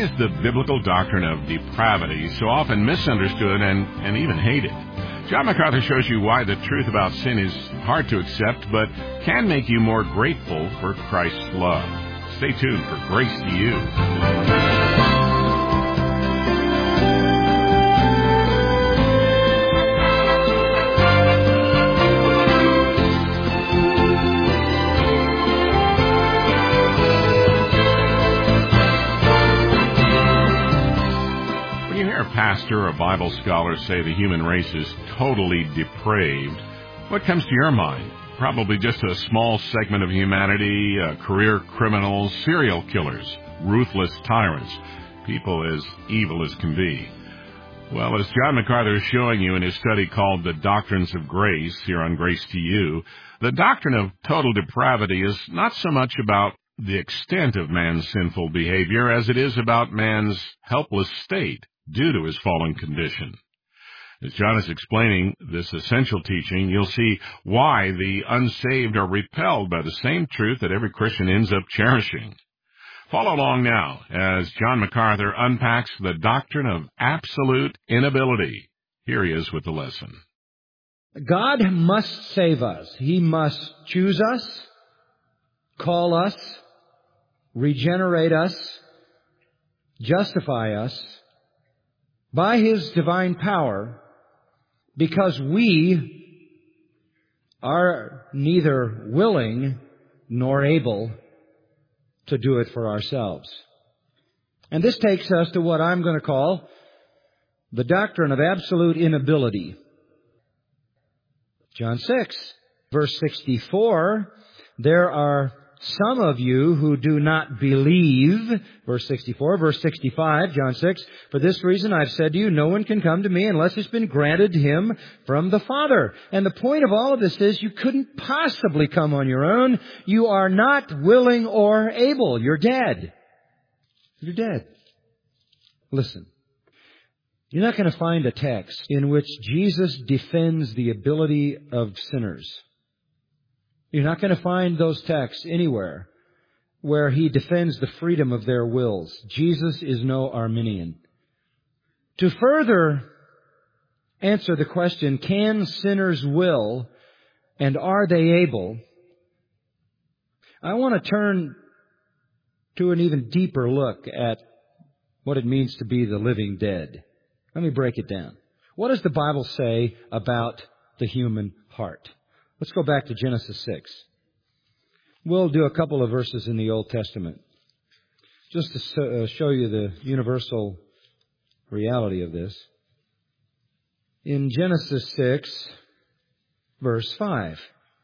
is the biblical doctrine of depravity so often misunderstood and even hated? John MacArthur shows you why the truth about sin is hard to accept, but can make you more grateful for Christ's love. Stay tuned for Grace to You. Pastor or Bible scholar say the human race is totally depraved, what comes to your mind? Probably just a small segment of humanity, career criminals, serial killers, ruthless tyrants, people as evil as can be. Well, as John MacArthur is showing you in his study called The Doctrines of Grace, here on Grace to You, the doctrine of total depravity is not so much about the extent of man's sinful behavior as it is about man's helpless state due to his fallen condition. As John is explaining this essential teaching, you'll see why the unsaved are repelled by the same truth that every Christian ends up cherishing. Follow along now as John MacArthur unpacks the doctrine of absolute inability. Here he is with the lesson. God must save us. He must choose us, call us, regenerate us, justify us, by His divine power, because we are neither willing nor able to do it for ourselves. And this takes us to what I'm going to call the doctrine of absolute inability. John 6, verse 64, there are some of you who do not believe, verse 64, verse 65, John 6, for this reason I've said to you, no one can come to me unless it's been granted him from the Father. And the point of all of this is you couldn't possibly come on your own. You are not willing or able. You're dead. You're dead. Listen. You're not going to find a text in which Jesus defends the ability of sinners. You're not going to find those texts anywhere where He defends the freedom of their wills. Jesus is no Arminian. To further answer the question, can sinners will and are they able? I want to turn to an even deeper look at what it means to be the living dead. Let me break it down. What does the Bible say about the human heart? Let's go back to Genesis 6. We'll do a couple of verses in the Old Testament just to show you the universal reality of this. In Genesis 6, verse 5.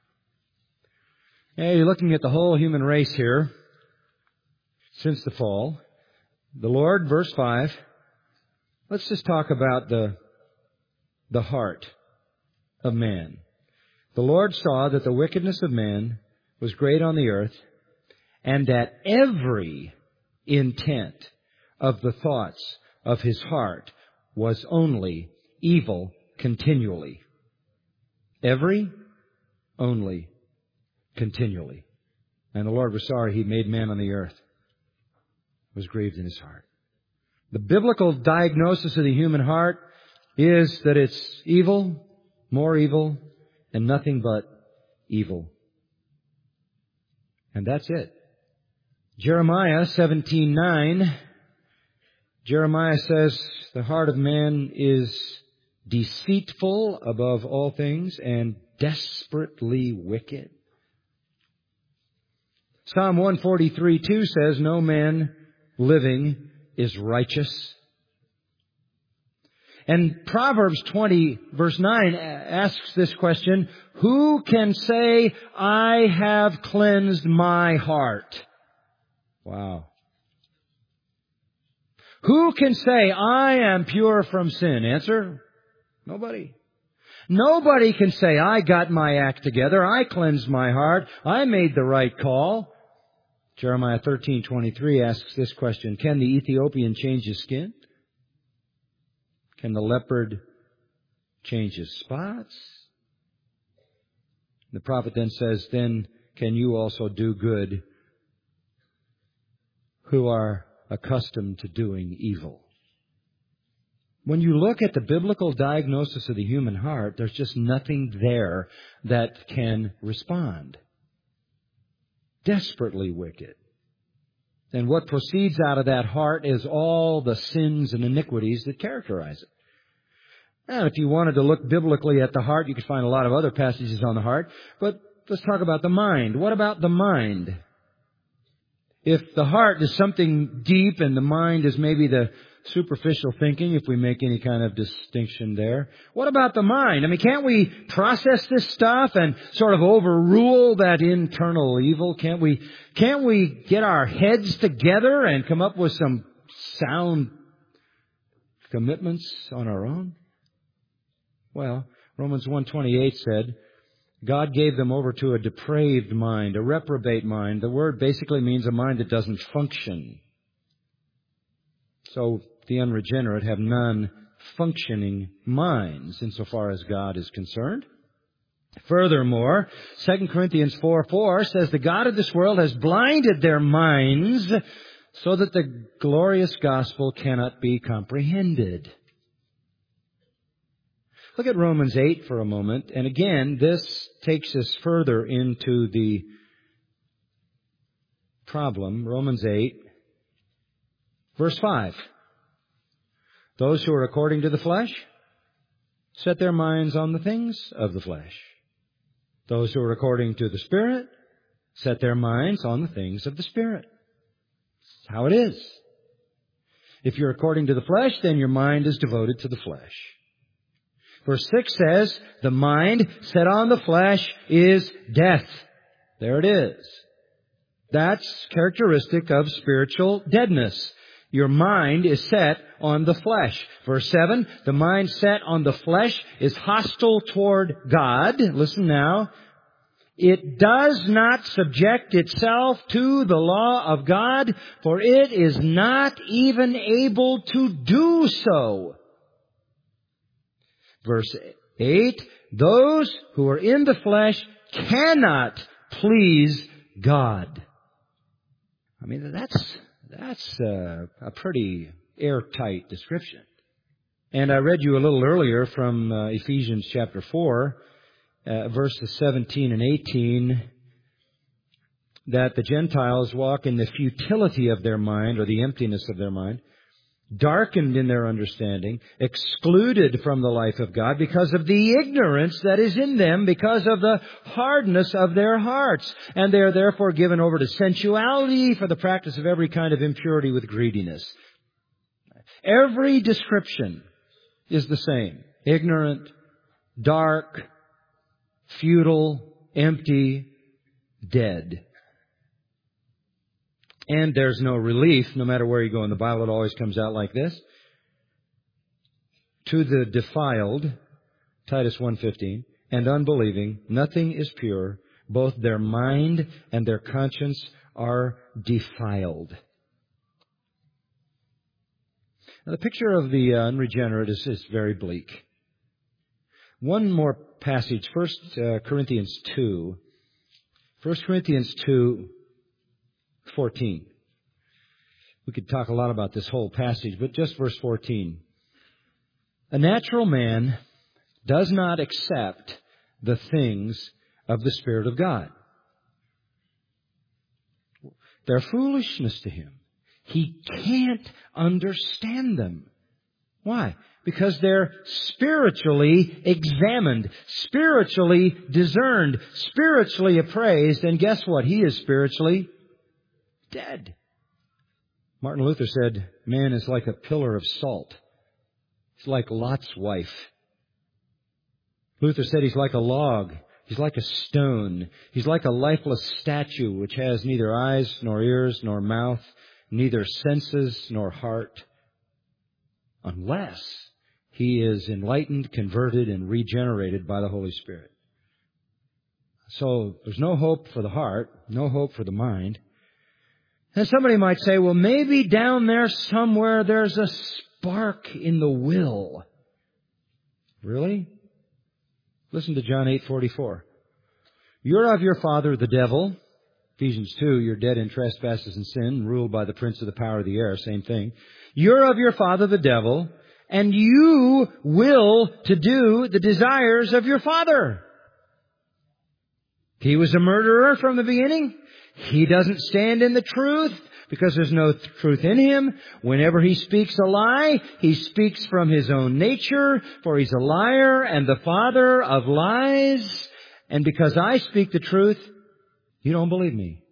Hey, you're looking at the whole human race here since the fall. The Lord, verse 5. Let's just talk about the heart of man. The Lord saw that the wickedness of man was great on the earth, and that every intent of the thoughts of his heart was only evil continually. Every, only, continually. And the Lord was sorry He made man on the earth. Was grieved in His heart. The biblical diagnosis of the human heart is that it's evil, more evil, and nothing but evil. And that's it. Jeremiah 17:9. Jeremiah says, the heart of man is deceitful above all things and desperately wicked. Psalm 143:2 says, no man living is righteous. And Proverbs 20, verse 9, asks this question, who can say, I have cleansed my heart? Wow. Who can say, I am pure from sin? Answer, nobody. Nobody can say, I got my act together, I cleansed my heart, I made the right call. Jeremiah 13:23 asks this question, can the Ethiopian change his skin? Can the leopard change his spots? The prophet then says, then can you also do good who are accustomed to doing evil. When you look at the biblical diagnosis of the human heart, there's just nothing there that can respond. Desperately wicked. And what proceeds out of that heart is all the sins and iniquities that characterize it. And if you wanted to look biblically at the heart, you could find a lot of other passages on the heart. But let's talk about the mind. What about the mind? If the heart is something deep and the mind is maybe the superficial thinking, if we make any kind of distinction there, what about the mind? I mean, can't we process this stuff and sort of overrule that internal evil? Can't we get our heads together and come up with some sound commitments on our own? Well, Romans 1:28 said, God gave them over to a depraved mind, a reprobate mind. The word basically means a mind that doesn't function. So the unregenerate have non-functioning minds insofar as God is concerned. Furthermore, 2 Corinthians 4:4 says the God of this world has blinded their minds so that the glorious gospel cannot be comprehended. Look at Romans 8 for a moment. And again, this takes us further into the problem. Romans 8, verse 5. Those who are according to the flesh set their minds on the things of the flesh. Those who are according to the Spirit set their minds on the things of the Spirit. That's how it is. If you're according to the flesh, then your mind is devoted to the flesh. Verse 6 says, the mind set on the flesh is death. There it is. That's characteristic of spiritual deadness. Your mind is set on the flesh. Verse 7, the mind set on the flesh is hostile toward God. Listen now. It does not subject itself to the law of God, for it is not even able to do so. Verse 8, those who are in the flesh cannot please God. I mean, that's a pretty airtight description. And I read you a little earlier from Ephesians chapter 4, verses 17 and 18, that the Gentiles walk in the futility of their mind, or the emptiness of their mind, darkened in their understanding, excluded from the life of God because of the ignorance that is in them, because of the hardness of their hearts. And they are therefore given over to sensuality for the practice of every kind of impurity with greediness. Every description is the same. Ignorant, dark, futile, empty, dead. And there's no relief, no matter where you go in the Bible, it always comes out like this. To the defiled, Titus 1:15, and unbelieving, nothing is pure. Both their mind and their conscience are defiled. Now, the picture of the unregenerate is very bleak. One more passage, 1 Corinthians 2. 1 Corinthians 2:14. We could talk a lot about this whole passage, but just verse 14. A natural man does not accept the things of the Spirit of God. They're foolishness to him. He can't understand them. Why? Because they're spiritually examined, spiritually discerned, spiritually appraised, and guess what? He is spiritually dead. Martin Luther said, man is like a pillar of salt. He's like Lot's wife. Luther said he's like a log. He's like a stone. He's like a lifeless statue which has neither eyes nor ears nor mouth, neither senses nor heart, unless he is enlightened, converted, and regenerated by the Holy Spirit. So there's no hope for the heart, no hope for the mind. And somebody might say, well, maybe down there somewhere there's a spark in the will. Really? Listen to John 8:44. You're of your father, the devil, Ephesians 2, you're dead in trespasses and sin, ruled by the prince of the power of the air, same thing. You're of your father the devil, and you will to do the desires of your father. He was a murderer from the beginning. He doesn't stand in the truth because there's no truth in him. Whenever he speaks a lie, he speaks from his own nature, for he's a liar and the father of lies. And because I speak the truth, you don't believe me.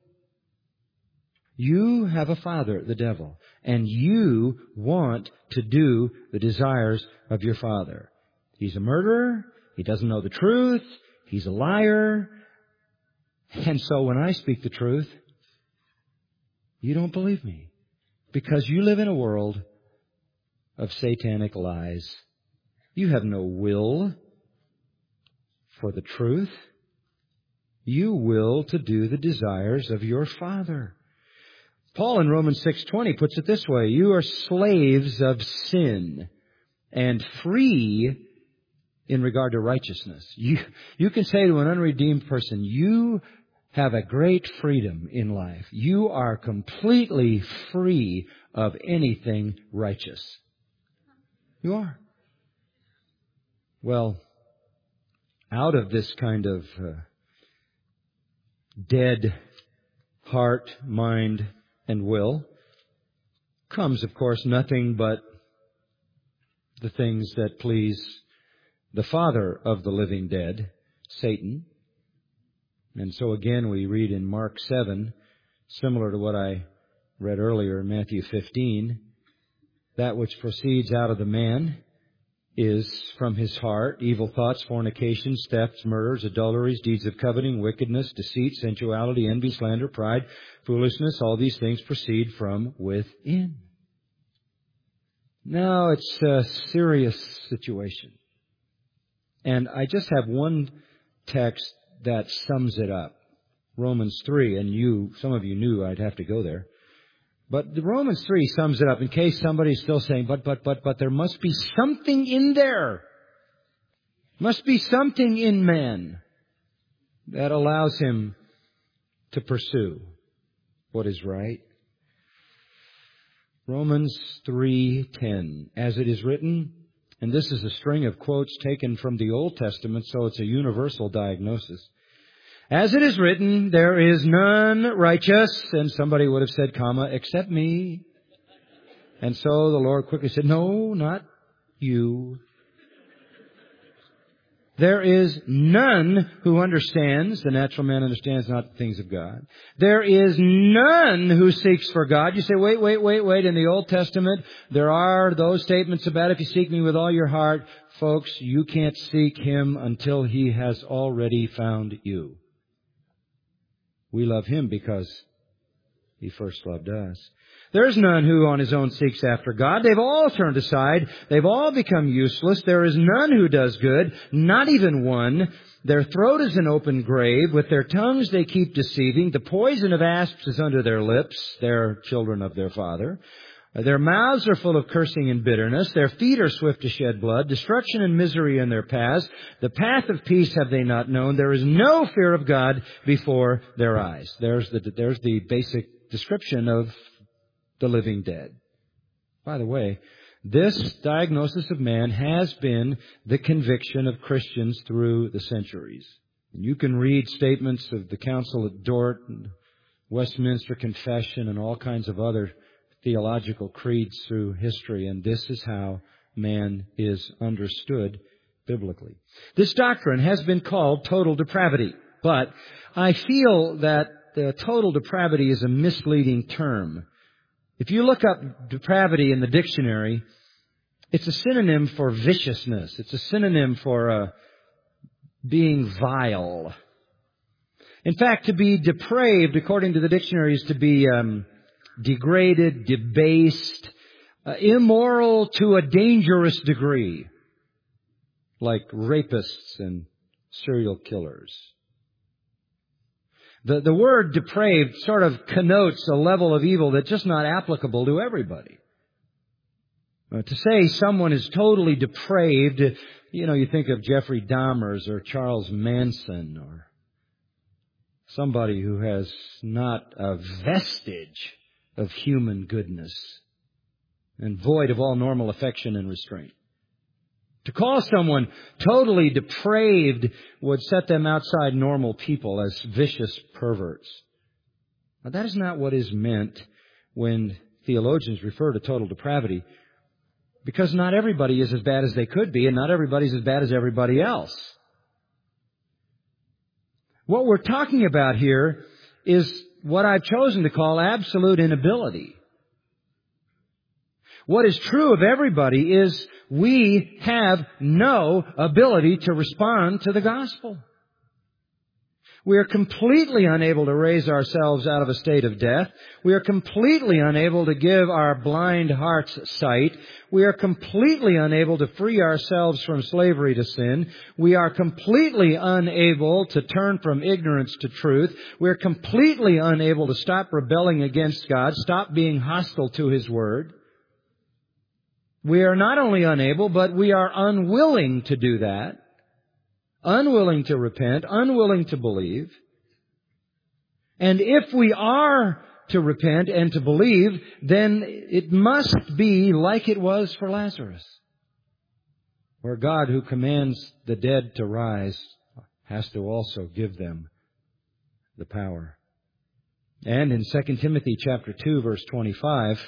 You have a father, the devil, and you want to do the desires of your father. He's a murderer. He doesn't know the truth. He's a liar. And so when I speak the truth, you don't believe me. Because you live in a world of satanic lies. You have no will for the truth. You will to do the desires of your father. Paul in Romans 6:20 puts it this way: you are slaves of sin and free in regard to righteousness. You can say to an unredeemed person, you have a great freedom in life. You are completely free of anything righteous. You are. Well, out of this kind of dead heart, mind, and will comes, of course, nothing but the things that please the father of the living dead, Satan. And so again we read in Mark 7, similar to what I read earlier in Matthew 15, that which proceeds out of the man is from his heart: evil thoughts, fornications, thefts, murders, adulteries, deeds of coveting, wickedness, deceit, sensuality, envy, slander, pride, foolishness. All these things proceed from within. Now, it's a serious situation. And I just have one text that sums it up. Romans 3, and some of you knew I'd have to go there. But the Romans 3 sums it up in case somebody's still saying, but there must be something in there. Must be something in man that allows him to pursue what is right. Romans 3:10, as it is written, and this is a string of quotes taken from the Old Testament, so it's a universal diagnosis. As it is written, there is none righteous, and somebody would have said, comma, except me. And so the Lord quickly said, no, not you. There is none who understands. The natural man understands not the things of God. There is none who seeks for God. You say, wait. In the Old Testament, there are those statements about if you seek me with all your heart. Folks, you can't seek Him until He has already found you. We love Him because He first loved us. There's none who on his own seeks after God. They've all turned aside. They've all become useless. There is none who does good, not even one. Their throat is an open grave. With their tongues they keep deceiving. The poison of asps is under their lips. They're children of their father. Their mouths are full of cursing and bitterness. Their feet are swift to shed blood. Destruction and misery in their paths. The path of peace have they not known. There is no fear of God before their eyes. There's the basic description of the living dead. By the way, this diagnosis of man has been the conviction of Christians through the centuries. You can read statements of the Council at Dort and Westminster Confession and all kinds of other theological creeds through history, and this is how man is understood biblically. This doctrine has been called total depravity, but I feel that total depravity is a misleading term. If you look up depravity in the dictionary, it's a synonym for viciousness. It's a synonym for being vile. In fact, to be depraved, according to the dictionary, is to be degraded, debased, immoral to a dangerous degree, like rapists and serial killers. The word depraved sort of connotes a level of evil that's just not applicable to everybody. To say someone is totally depraved, you think of Jeffrey Dahmer or Charles Manson or somebody who has not a vestige of human goodness and void of all normal affection and restraint. To call someone totally depraved would set them outside normal people as vicious perverts. Now, that is not what is meant when theologians refer to total depravity, because not everybody is as bad as they could be, and not everybody's as bad as everybody else. What we're talking about here is what I've chosen to call absolute inability. What is true of everybody is we have no ability to respond to the gospel. We are completely unable to raise ourselves out of a state of death. We are completely unable to give our blind hearts sight. We are completely unable to free ourselves from slavery to sin. We are completely unable to turn from ignorance to truth. We are completely unable to stop rebelling against God, stop being hostile to His Word. We are not only unable, but we are unwilling to do that. Unwilling to repent, unwilling to believe. And if we are to repent and to believe, then it must be like it was for Lazarus, where God, who commands the dead to rise, has to also give them the power. And in 2 Timothy chapter 2, verse 25,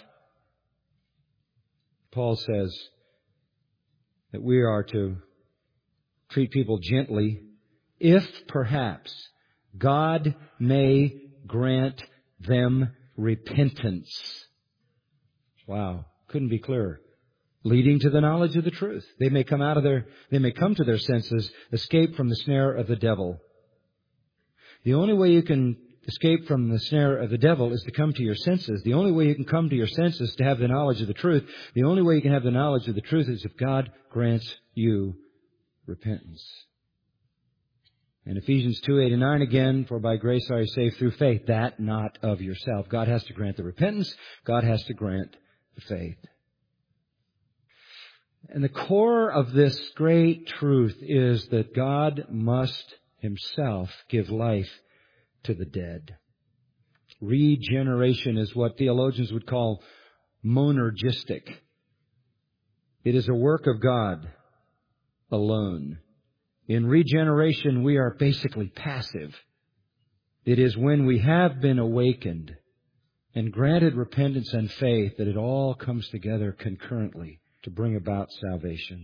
Paul says that we are to treat people gently, if perhaps God may grant them repentance. Wow, couldn't be clearer. Leading to the knowledge of the truth. They may come to their senses, escape from the snare of the devil. The only way you can escape from the snare of the devil is to come to your senses. The only way you can come to your senses is to have the knowledge of the truth. The only way you can have the knowledge of the truth is if God grants you repentance. And Ephesians 2:8-9 again, for by grace are you saved through faith, that not of yourself. God has to grant the repentance. God has to grant the faith. And the core of this great truth is that God must Himself give life to the dead. Regeneration is what theologians would call monergistic. It is a work of God alone. In regeneration, we are basically passive. It is when we have been awakened and granted repentance and faith that it all comes together concurrently to bring about salvation.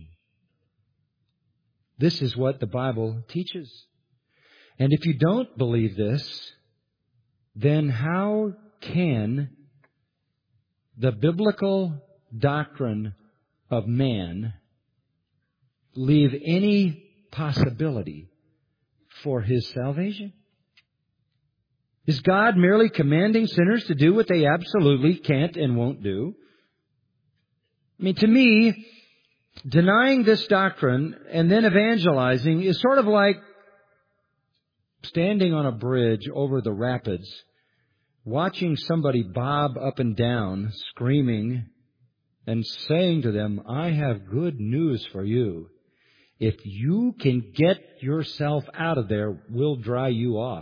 This is what the Bible teaches. And if you don't believe this, then how can the biblical doctrine of man leave any possibility for his salvation? Is God merely commanding sinners to do what they absolutely can't and won't do? I mean, to me, denying this doctrine and then evangelizing is sort of like standing on a bridge over the rapids, watching somebody bob up and down, screaming, and saying to them, I have good news for you. If you can get yourself out of there, we'll dry you off.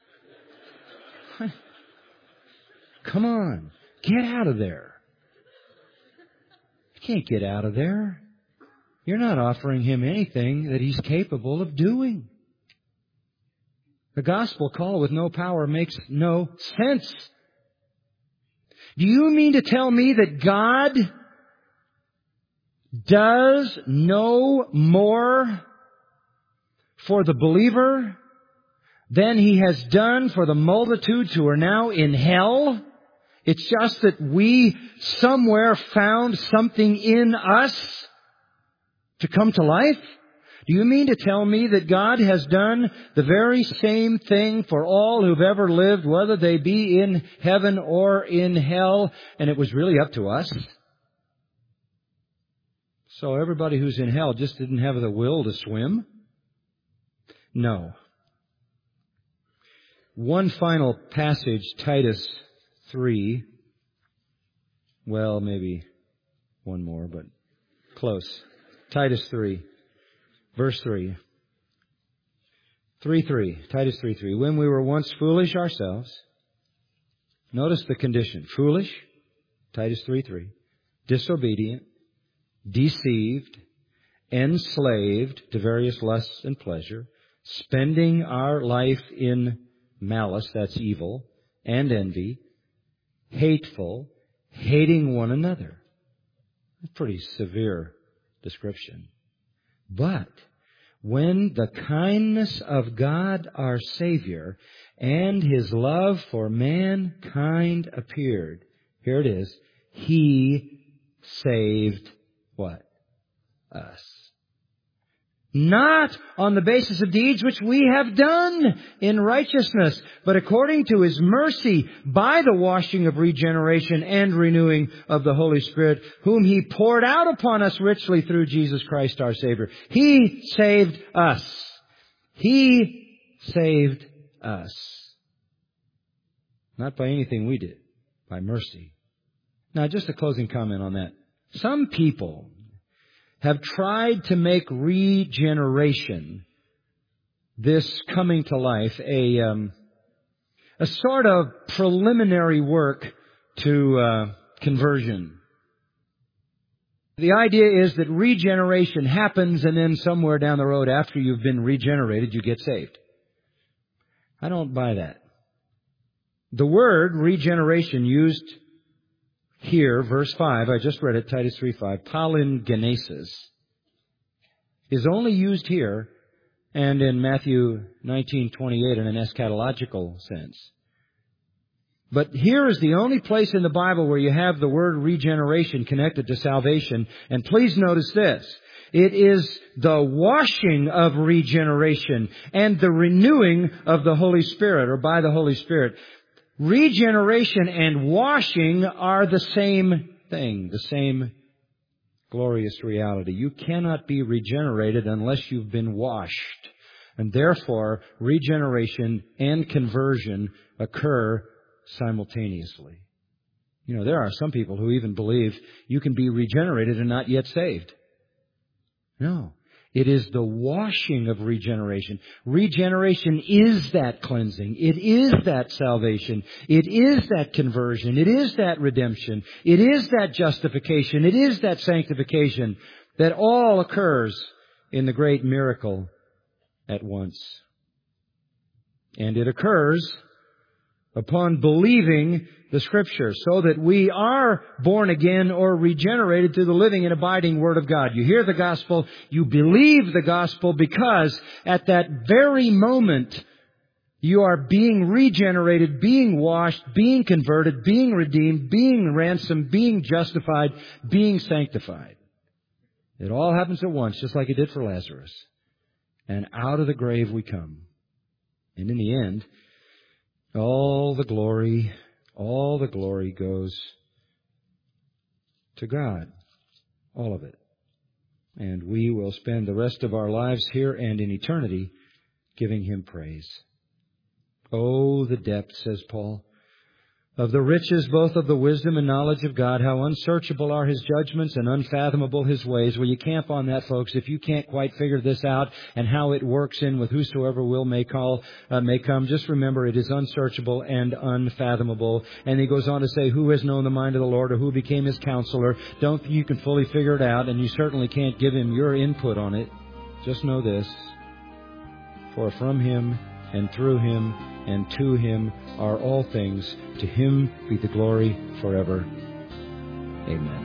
Come on, get out of there. You can't get out of there. You're not offering him anything that he's capable of doing. The gospel call with no power makes no sense. Do you mean to tell me that God does no more for the believer than He has done for the multitudes who are now in hell? It's just that we somewhere found something in us to come to life? Do you mean to tell me that God has done the very same thing for all who've ever lived, whether they be in heaven or in hell, and it was really up to us? So everybody who's in hell just didn't have the will to swim? No. One final passage, Titus 3. Well, maybe one more, but close. Titus 3, verse 3. 3:3, Titus 3:3. When we were once foolish ourselves, notice the condition. Foolish, Titus 3:3. Disobedient, deceived, enslaved to various lusts and pleasure, spending our life in malice, that's evil, and envy, hateful, hating one another. A pretty severe description. But when the kindness of God our Savior and His love for mankind appeared, here it is, He saved what? Us. Not on the basis of deeds which we have done in righteousness, but according to His mercy by the washing of regeneration and renewing of the Holy Spirit, whom He poured out upon us richly through Jesus Christ our Savior. He saved us. He saved us. Not by anything we did, by mercy. Now, just a closing comment on that. Some people have tried to make regeneration, this coming to life, a sort of preliminary work to conversion. The idea is that regeneration happens and then somewhere down the road after you've been regenerated, you get saved. I don't buy that. The word regeneration used here, verse 5, I just read it, Titus 3:5, palingenesis, is only used here and in Matthew 19:28 in an eschatological sense. But here is the only place in the Bible where you have the word regeneration connected to salvation. And please notice this. It is the washing of regeneration and the renewing of the Holy Spirit, or by the Holy Spirit. Regeneration and washing are the same thing, the same glorious reality. You cannot be regenerated unless you've been washed. And therefore, regeneration and conversion occur simultaneously. You know, there are some people who even believe you can be regenerated and not yet saved. No. It is the washing of regeneration. Regeneration is that cleansing. It is that salvation. It is that conversion. It is that redemption. It is that justification. It is that sanctification that all occurs in the great miracle at once. And it occurs upon believing the Scripture, so that we are born again or regenerated through the living and abiding Word of God. You hear the gospel, you believe the gospel, because at that very moment you are being regenerated, being washed, being converted, being redeemed, being ransomed, being justified, being sanctified. It all happens at once, just like it did for Lazarus. And out of the grave we come. And in the end, all the glory goes to God. All of it. And we will spend the rest of our lives here and in eternity giving Him praise. Oh, the depth, says Paul, of the riches both of the wisdom and knowledge of God, how unsearchable are His judgments and unfathomable His ways. Well, you camp on that, folks. If you can't quite figure this out and how it works in with whosoever will may come, just remember it is unsearchable and unfathomable. And he goes on to say, who has known the mind of the Lord, or who became His counselor? Don't think you can fully figure it out, and you certainly can't give Him your input on it. Just know this, for from Him and through Him and to Him are all things. To Him be the glory forever. Amen.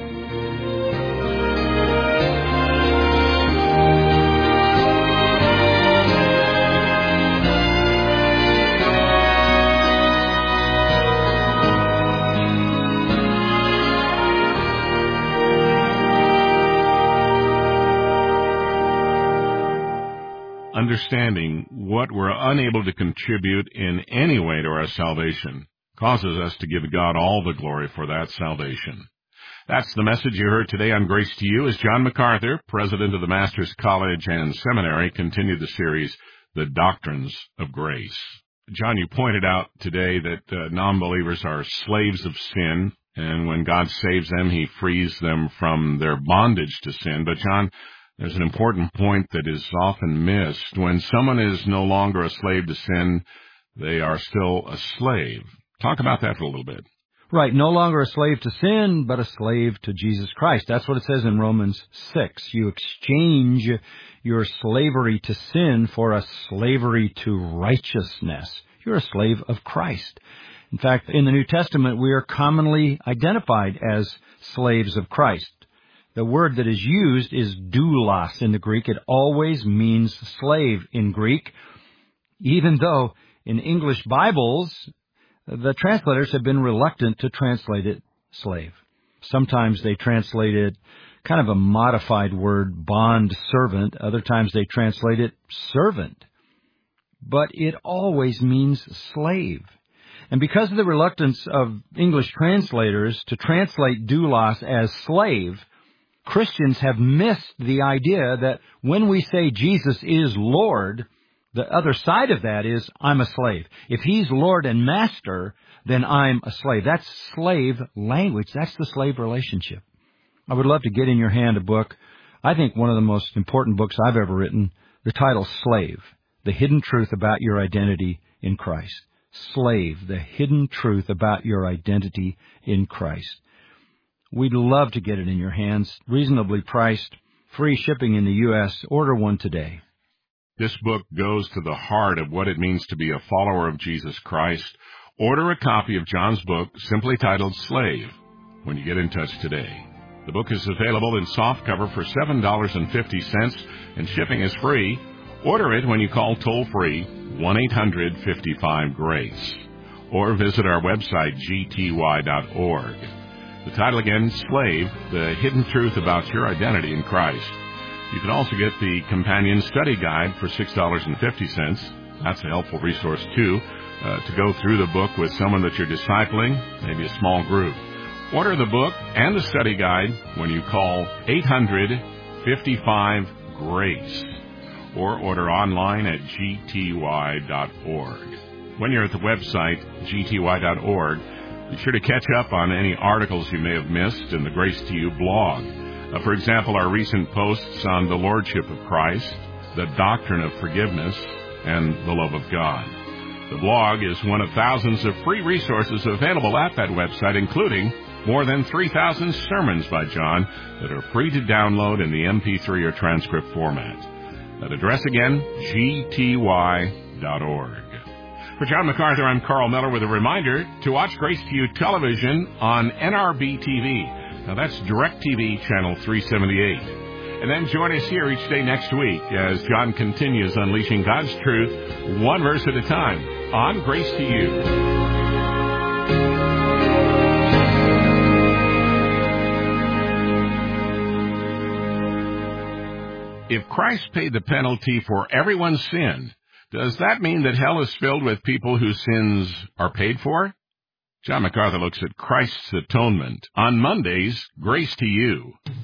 Understanding what we're unable to contribute in any way to our salvation causes us to give God all the glory for that salvation. That's the message you heard today on Grace to You, as John MacArthur, president of the Master's College and Seminary, continued the series, The Doctrines of Grace. John, you pointed out today that non-believers are slaves of sin, and when God saves them, He frees them from their bondage to sin. But John, There's an important point that is often missed. When someone is no longer a slave to sin, they are still a slave. Talk about that for a little bit. Right, no longer a slave to sin, but a slave to Jesus Christ. That's what it says in Romans 6. You exchange your slavery to sin for a slavery to righteousness. You're a slave of Christ. In fact, in the New Testament, we are commonly identified as slaves of Christ. The word that is used is doulos in the Greek. It always means slave in Greek, even though in English Bibles, the translators have been reluctant to translate it slave. Sometimes they translate it kind of a modified word, bond servant. Other times they translate it servant. But it always means slave. And because of the reluctance of English translators to translate doulos as slave, Christians have missed the idea that when we say Jesus is Lord, the other side of that is I'm a slave. If He's Lord and Master, then I'm a slave. That's slave language. That's the slave relationship. I would love to get in your hand a book, I think one of the most important books I've ever written, the title Slave, The Hidden Truth About Your Identity in Christ. Slave, the hidden truth about your identity in Christ. We'd love to get it in your hands, reasonably priced, free shipping in the U.S. Order one today. This book goes to the heart of what it means to be a follower of Jesus Christ. Order a copy of John's book, simply titled Slave, when you get in touch today. The book is available in softcover for $7.50, and shipping is free. Order it when you call toll-free 1-800-55-GRACE, or visit our website, gty.org. The title again, Slave, The Hidden Truth About Your Identity in Christ. You can also get the companion study guide for $6.50. That's a helpful resource, too, to go through the book with someone that you're discipling, maybe a small group. Order the book and the study guide when you call 800-55-GRACE, or order online at gty.org. When you're at the website, gty.org, be sure to catch up on any articles you may have missed in the Grace to You blog. For example, our recent posts on the Lordship of Christ, the doctrine of forgiveness, and the love of God. The blog is one of thousands of free resources available at that website, including more than 3,000 sermons by John that are free to download in the MP3 or transcript format. That address again, gty.org. For John MacArthur, I'm Carl Miller with a reminder to watch Grace to You television on NRB TV. Now that's DirecTV channel 378. And then join us here each day next week as John continues unleashing God's truth one verse at a time on Grace to You. If Christ paid the penalty for everyone's sin, does that mean that hell is filled with people whose sins are paid for? John MacArthur looks at Christ's atonement on Monday's Grace to You.